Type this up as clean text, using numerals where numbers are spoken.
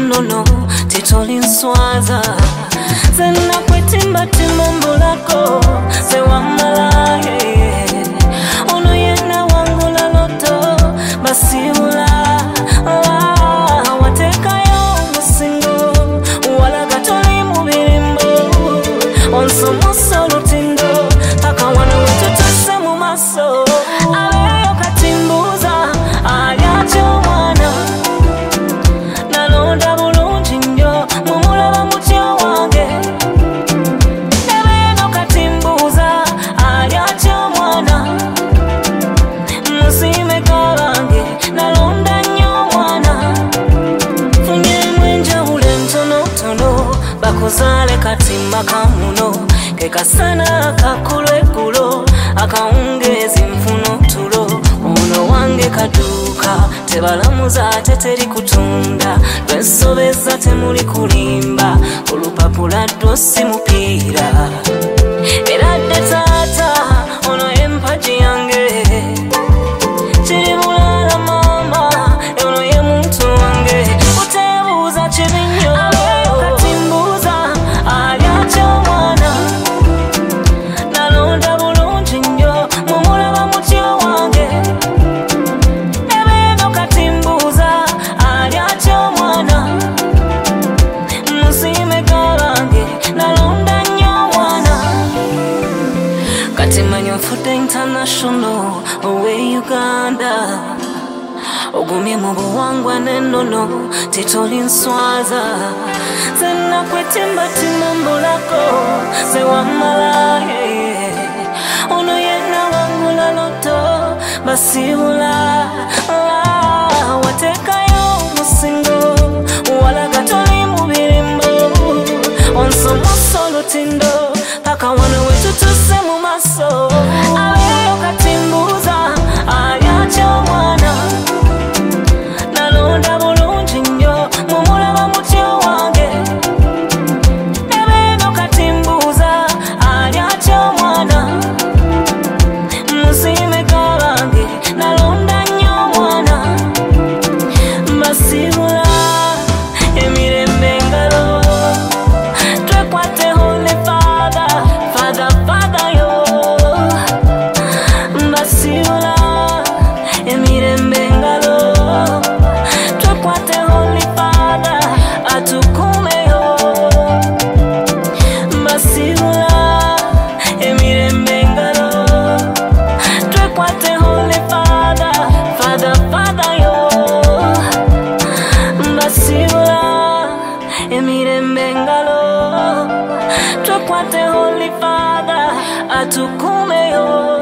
nenono titolinswaza zena kwetimba timambulako sewamalaye ono yena wangula loto basiula watekayo musingo walaga toli mubirimbo onsomuso lutindo paka wana wetu tuse mu maso aleyo katimbuza alyacho mwana nalonda bulungi nnyo mumulaba mutyo wange aleyo katimbuza alyacho mwana musime kabange nalonda nnyo mwana funye mwenjawulo entonotono bakuzale katimba kamuno kekasana kakulwekulo akawungezi nfuno tulo ono wange kaduka tebalamuza ate teri kutunda lwensobeza temuli kulimba olupapula dosi mupiira era dde taata ono empaji yange kiri bulala mama ono ye muntu wange kutebuuza kibinyo katimbuza alyacho mwana nalonda bulungi nnyo mumulaba mutyo wange ebeno katimbuza alyacho mwana musime gabange nalonda nnyo mwana kati manyo nfudde international owe Uganda ogumye mu buwangwa n'ennono titolinswaza zena kwetimba timambulako sewamalaye ono yena wangula loto basibula watekayo musingo walaga toli mubirimbo onsomuso lutindo paka wana wetu tuse mu maso aleyo katimbuza alyacho mwana nalonda bulungi nnyo mumulaba mutyo wange ebeno katimbuza alyacho mwana musime kabange nalonda nnyo mwana basibula emirembe engalo twekwate Holy Father Father Father yo basibula emirembe engalo twekwate Holy Father atukumeyo basibula emirembe engalo twekwate Holy Father Father Father yo basibula emirembe engalo twekwate Holy Father atukumeyo